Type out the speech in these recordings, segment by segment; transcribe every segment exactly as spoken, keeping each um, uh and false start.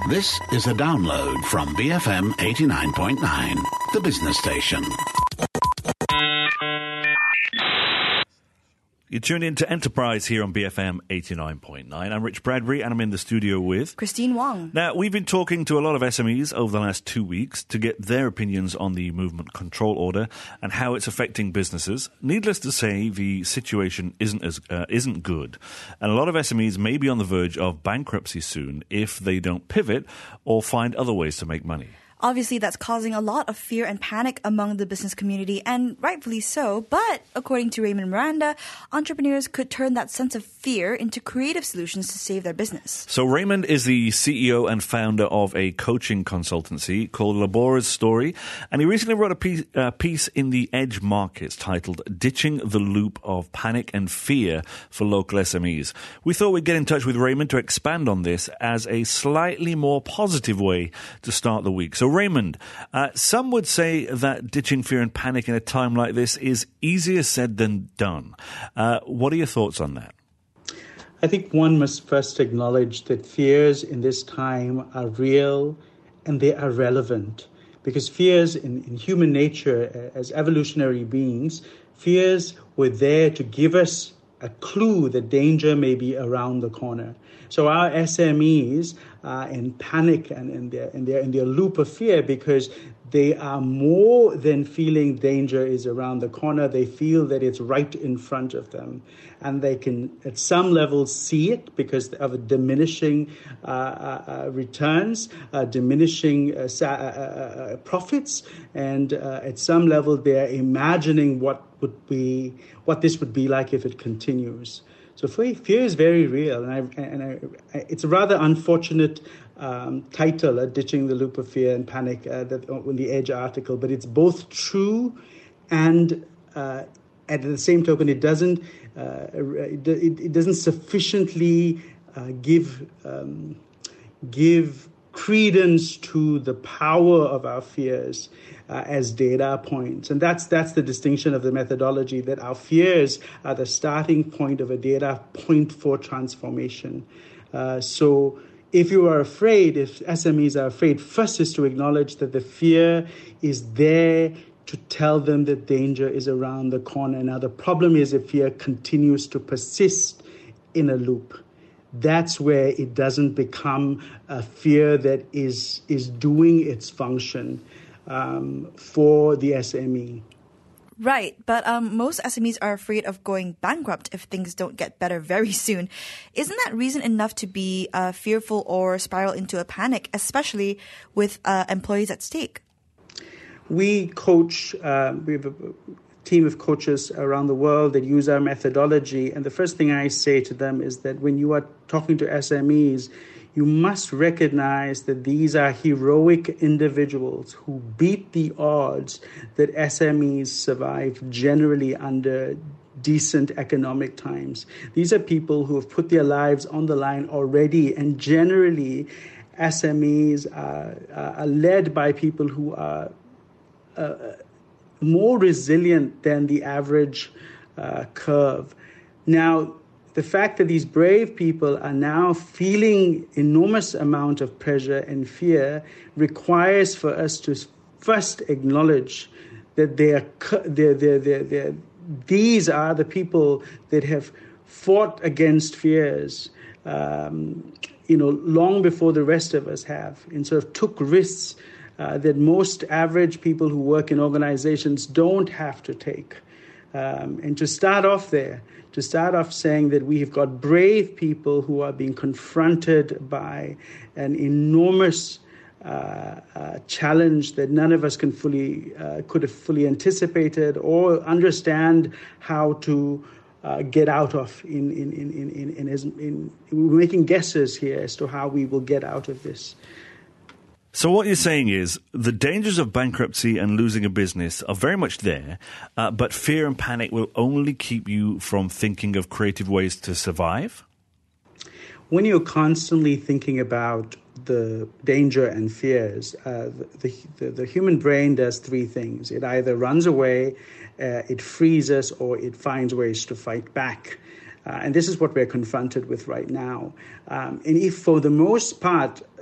This is a download from B F M eighty-nine point nine, the business station. You tune in to Enterprise here on B F M eighty-nine point nine. I'm Rich Bradbury, and I'm in the studio with Christine Wong. Now, we've been talking to a lot of S M Es over the last two weeks to get their opinions on the movement control order and how it's affecting businesses. Needless to say, the situation isn't as uh, isn't good, and a lot of S M Es may be on the verge of bankruptcy soon if they don't pivot or find other ways to make money. Obviously, that's causing a lot of fear and panic among the business community, and rightfully so. But according to Raymond Miranda, entrepreneurs could turn that sense of fear into creative solutions to save their business. So Raymond is the C E O and founder of a coaching consultancy called Labora's Story, and he recently wrote a piece, uh, piece in the Edge Markets titled Ditching the Loop of Panic and Fear for Local S M Es. We thought we'd get in touch with Raymond to expand on this as a slightly more positive way to start the week. So Raymond, uh, some would say that ditching fear and panic in a time like this is easier said than done. Uh, what are your thoughts on that? I think one must first acknowledge that fears in this time are real and they are relevant. Because fears in, in human nature, as evolutionary beings, fears were there to give us a clue that danger may be around the corner. So our S M Es are in panic and in their, in their, in their loop of fear because they are more than feeling danger is around the corner. They feel that it's right in front of them. And they can, at some level, see it because of diminishing uh, uh, returns, uh, diminishing uh, uh, uh, profits. And uh, at some level, they're imagining what would be, what this would be like if it continues. So fear is very real, and, I, and I, it's a rather unfortunate um, title, uh, Ditching the Loop of Fear and Panic, uh, that in the Edge article, but it's both true and uh, at the same token, it doesn't uh, it, it doesn't sufficiently uh, give um, give credence to the power of our fears uh, as data points. And that's that's the distinction of the methodology, that our fears are the starting point of a data point for transformation. Uh, so if you are afraid, if S M Es are afraid, first is to acknowledge that the fear is there to tell them that danger is around the corner. Now, the problem is if fear continues to persist in a loop. That's where it doesn't become a fear that is is doing its function um, for the S M E. Right, but um, most S M Es are afraid of going bankrupt if things don't get better very soon. Isn't that reason enough to be uh, fearful or spiral into a panic, especially with uh, employees at stake? We coach, uh, we have a team of coaches around the world that use our methodology. And the first thing I say to them is that when you are talking to S M Es, you must recognize that these are heroic individuals who beat the odds that S M Es survive generally under decent economic times. These are people who have put their lives on the line already, and generally S M Es are, are led by people who are uh, more resilient than the average uh, curve. Now, the fact that these brave people are now feeling enormous amount of pressure and fear requires for us to first acknowledge that they are, they're, they're, they're, they're, these are the people that have fought against fears, um, you know, long before the rest of us have, and sort of took risks Uh, that most average people who work in organizations don't have to take. Um, and to start off there, to start off saying that we have got brave people who are being confronted by an enormous uh, uh, challenge that none of us can fully, uh, could have fully anticipated or understand how to uh, get out of. In, in, in, in, in, in, in, in, we're making guesses here as to how we will get out of this. So what you're saying is the dangers of bankruptcy and losing a business are very much there, uh, but fear and panic will only keep you from thinking of creative ways to survive? When you're constantly thinking about the danger and fears, uh, the, the, the human brain does three things. It either runs away, uh, it freezes, or it finds ways to fight back. Uh, and this is what we're confronted with right now. Um, and if for the most part,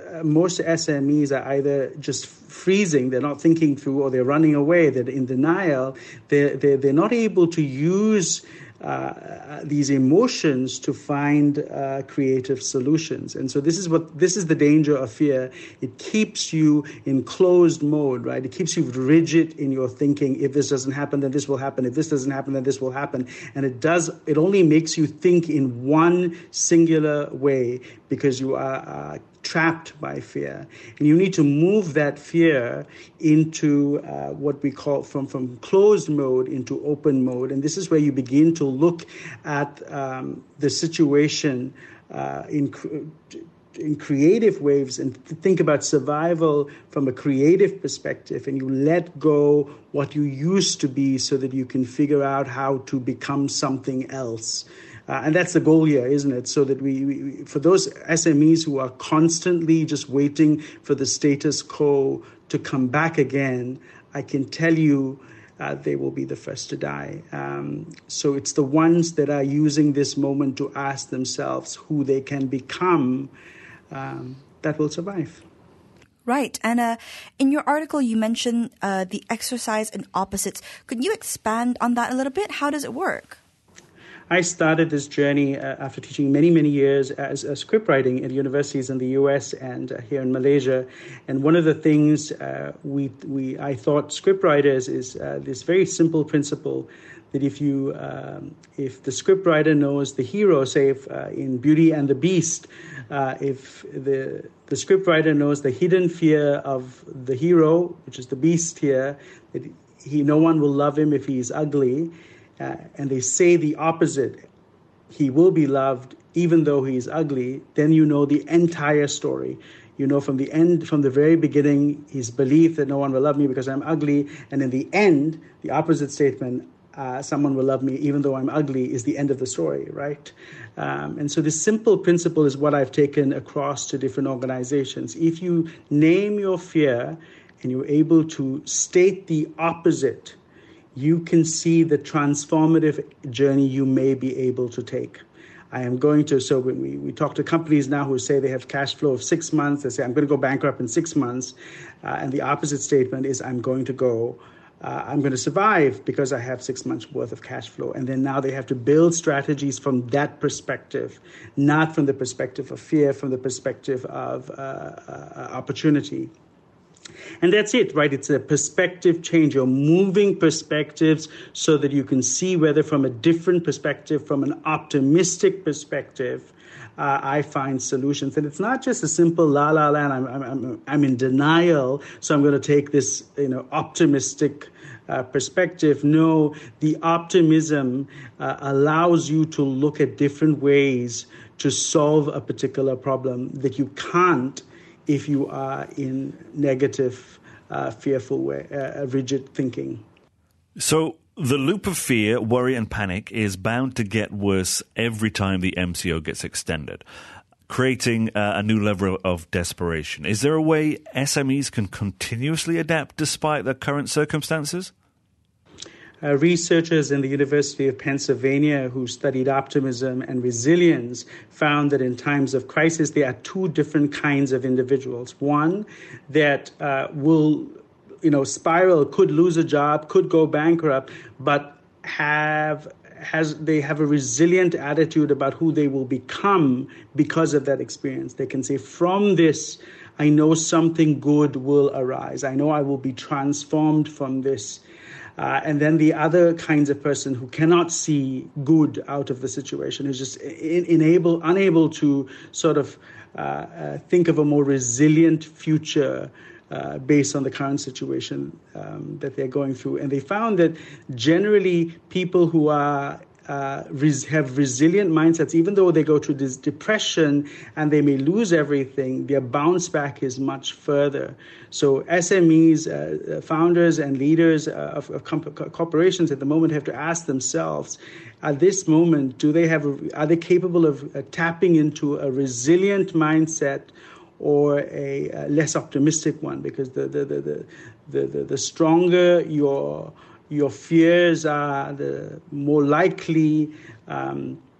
uh, most S M Es are either just freezing, they're not thinking through, or they're running away, they're in denial. They're, they're, they're not able to use uh, these emotions to find uh, creative solutions. And so this is what this is the danger of fear. It keeps you in closed mode, right? It keeps you rigid in your thinking. If this doesn't happen, then this will happen. If this doesn't happen, then this will happen. And it does. It only makes you think in one singular way because you are uh, trapped by fear. And you need to move that fear into uh, what we call from, from closed mode into open mode. And this is where you begin to look at um, the situation uh, in in creative waves and think about survival from a creative perspective, and you let go what you used to be so that you can figure out how to become something else. Uh, and that's the goal here, isn't it? So that we, we, for those S M Es who are constantly just waiting for the status quo to come back again, I can tell you uh, they will be the first to die. Um, so it's the ones that are using this moment to ask themselves who they can become um, that will survive. Right. And uh, in your article, you mentioned uh, the exercise in opposites. Could you expand on that a little bit? How does it work? I started this journey uh, after teaching many, many years as a scriptwriting at universities in the U S and uh, here in Malaysia. And one of the things uh, we we I thought scriptwriters is uh, this very simple principle that if you um, if the scriptwriter knows the hero, say if, uh, in Beauty and the Beast, uh, if the the scriptwriter knows the hidden fear of the hero, which is the beast here, that he no one will love him if he is ugly. Uh, and they say the opposite, he will be loved even though he is ugly, then you know the entire story. You know from the end, from the very beginning, his belief that no one will love me because I'm ugly, and in the end, the opposite statement, uh, someone will love me even though I'm ugly, is the end of the story, right? Um, and so this simple principle is what I've taken across to different organizations. If you name your fear and you're able to state the opposite, you can see the transformative journey you may be able to take. I am going to, so when we, we talk to companies now who say they have cash flow of six months, they say, I'm going to go bankrupt in six months. Uh, and the opposite statement is, I'm going to go, uh, I'm going to survive because I have six months worth of cash flow. And then now they have to build strategies from that perspective, not from the perspective of fear, from the perspective of uh, uh, opportunity. And that's it, right? It's a perspective change. You're moving perspectives so that you can see whether from a different perspective, from an optimistic perspective, uh, I find solutions. And it's not just a simple la la land. I'm, I'm, I'm in denial, so I'm going to take this, you know, optimistic uh, perspective. No, the optimism uh, allows you to look at different ways to solve a particular problem that you can't if you are in negative, uh, fearful way, uh, rigid thinking. So the loop of fear, worry and panic is bound to get worse every time the M C O gets extended, creating uh, a new level of desperation. Is there a way S M Es can continuously adapt despite the current circumstances? Uh, researchers in the University of Pennsylvania who studied optimism and resilience found that in times of crisis, there are two different kinds of individuals. One that uh, will, you know, spiral, could lose a job, could go bankrupt, but have has they have a resilient attitude about who they will become because of that experience. They can say, from this, I know something good will arise. I know I will be transformed from this. Uh, and then the other kinds of person who cannot see good out of the situation, is just in, enable, unable to sort of uh, uh, think of a more resilient future uh, based on the current situation um, that they're going through. And they found that generally people who are Uh, res- have resilient mindsets, even though they go through this depression and they may lose everything, their bounce back is much further. So S M Es, uh, founders and leaders uh, of, of comp- corporations at the moment have to ask themselves, at this moment, do they have? A, are they capable of uh, tapping into a resilient mindset or a, a less optimistic one? Because the the the the the, the, the stronger your your fears are, the more likely um,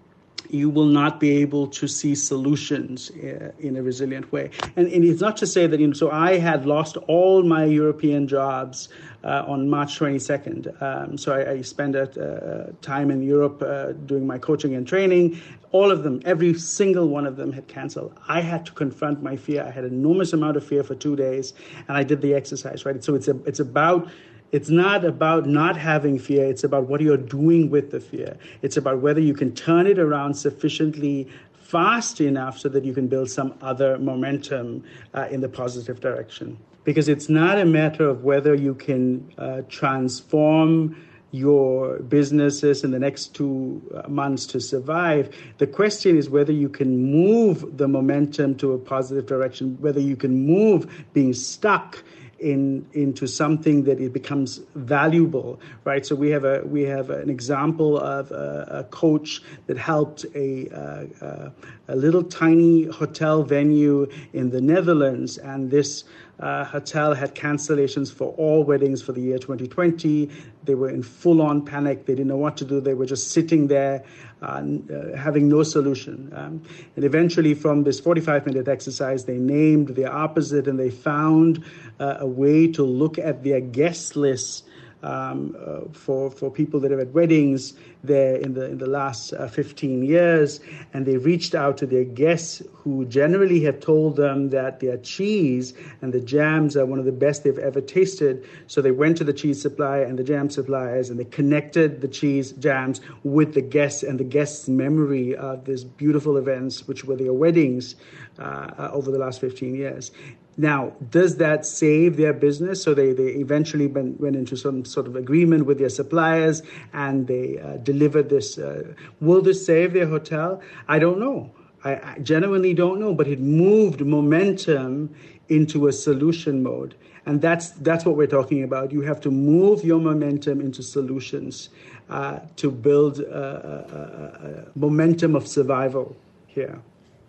you will not be able to see solutions uh, in a resilient way. And, and it's not to say that, you know, so I had lost all my European jobs uh, on March twenty-second. Um, so I, I spent uh, time in Europe uh, doing my coaching and training. All of them, every single one of them had canceled. I had to confront my fear. I had an enormous amount of fear for two days, and I did the exercise, right? So it's a, it's about... It's not about not having fear. It's about what you're doing with the fear. It's about whether you can turn it around sufficiently fast enough so that you can build some other momentum uh, in the positive direction. Because it's not a matter of whether you can uh, transform your businesses in the next two months to survive. The question is whether you can move the momentum to a positive direction, whether you can move being stuck in into something that it becomes valuable, right? So we have a we have an example of a, a coach that helped a, a a little tiny hotel venue in the Netherlands, and this uh, hotel had cancellations for all weddings for the year twenty twenty. They were in full-on panic. They didn't know what to do. They were just sitting there, uh, uh, having no solution. Um, and eventually, from this forty-five minute exercise, they named their opposite, and they found uh, a way to look at their guest list um, uh, for for people that have had weddings there in the in the last uh, fifteen years, and they reached out to their guests who generally have told them that their cheese and the jams are one of the best they've ever tasted. So they went to the cheese supplier and the jam suppliers, and they connected the cheese jams with the guests and the guests' memory of these beautiful events, which were their weddings uh, over the last fifteen years. Now, does that save their business? So they, they eventually went, went into some sort of agreement with their suppliers, and they uh, delivered this. Uh, will this save their hotel? I don't know. I, I genuinely don't know, but it moved momentum into a solution mode. And that's that's what we're talking about. You have to move your momentum into solutions uh, to build a, a, a momentum of survival here.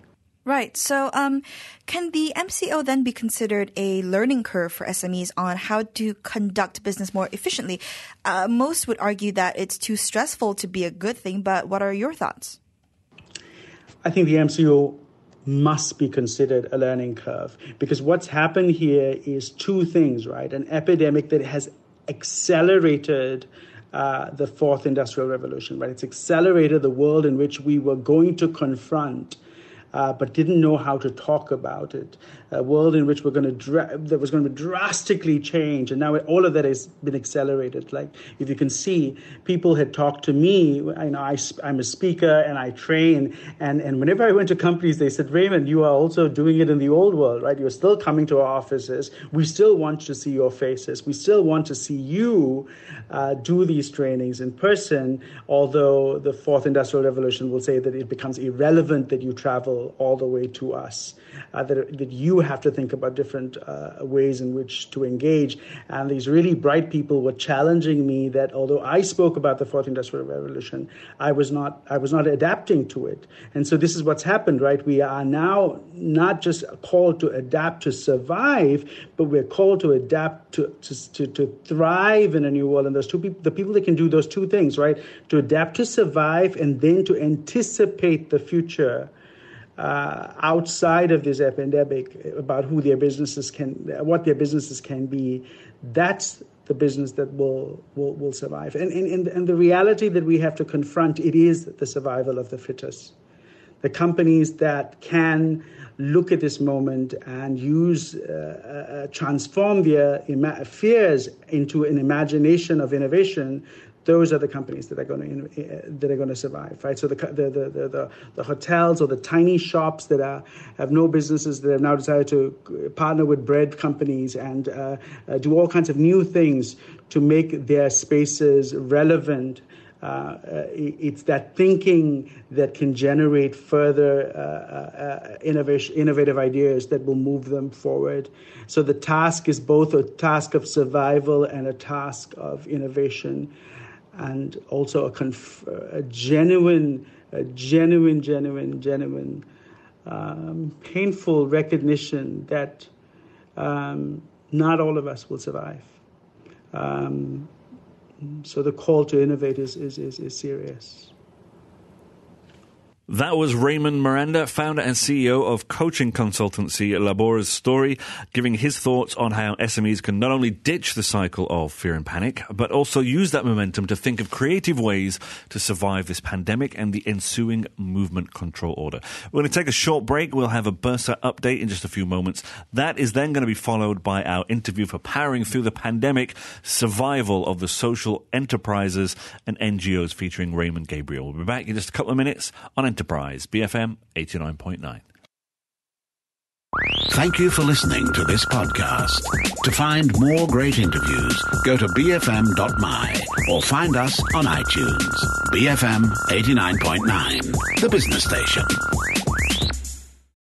Right. So um, can the M C O then be considered a learning curve for S M Es on how to conduct business more efficiently? Uh, most would argue that it's too stressful to be a good thing, but what are your thoughts? I think the M C O must be considered a learning curve, because what's happened here is two things, right? An epidemic that has accelerated uh, the fourth industrial revolution, right? It's accelerated the world in which we were going to confront Uh, but didn't know how to talk about it. A world in which we're going to dra- that was going to drastically change, and now it, all of that has been accelerated. Like, if you can see, people had talked to me. I know I, I'm a speaker and I train, and, and whenever I went to companies, they said, Raymond, you are also doing it in the old world, right? You're still coming to our offices. We still want to see your faces. We still want to see you uh, do these trainings in person. Although the fourth industrial revolution will say that it becomes irrelevant that you travel all the way to us, uh, that, that you have to think about different uh, ways in which to engage. And these really bright people were challenging me that although I spoke about the fourth industrial revolution, I was not I was not adapting to it. And so this is what's happened, right? We are now not just called to adapt to survive, but we're called to adapt to to, to, to thrive in a new world. And those two people, the people that can do those two things, right? To adapt to survive and then to anticipate the future Uh, outside of this epidemic, about who their businesses can, what their businesses can be, that's the business that will will, will survive. And, and and the reality that we have to confront, it is the survival of the fittest. The companies that can look at this moment and use, uh, uh, transform their ima- fears into an imagination of innovation, those are the companies that are going to uh, that are going to survive, right? So the the, the the the hotels or the tiny shops that are have no businesses, that have now decided to partner with bread companies and uh, uh, do all kinds of new things to make their spaces relevant. Uh, uh, it's that thinking that can generate further uh, uh, innovation, innovative ideas that will move them forward. So the task is both a task of survival and a task of innovation. And also a, conf- a genuine, a genuine, genuine, genuine, um, painful recognition that um, not all of us will survive. Um, so the call to innovate is, is, is, is serious. That was Raymond Miranda, founder and C E O of coaching consultancy Labora's Story, giving his thoughts on how S M Es can not only ditch the cycle of fear and panic, but also use that momentum to think of creative ways to survive this pandemic and the ensuing movement control order. We're going to take a short break. We'll have a Bursa update in just a few moments. That is then going to be followed by our interview for Powering Through the Pandemic, Survival of the Social Enterprises and N G Os, featuring Raymond Gabriel. We'll be back in just a couple of minutes on Enterprise, B F M eighty-nine point nine. Thank you for listening to this podcast. To find more great interviews, go to b f m dot m y or find us on iTunes. B F M eighty-nine point nine, the business station.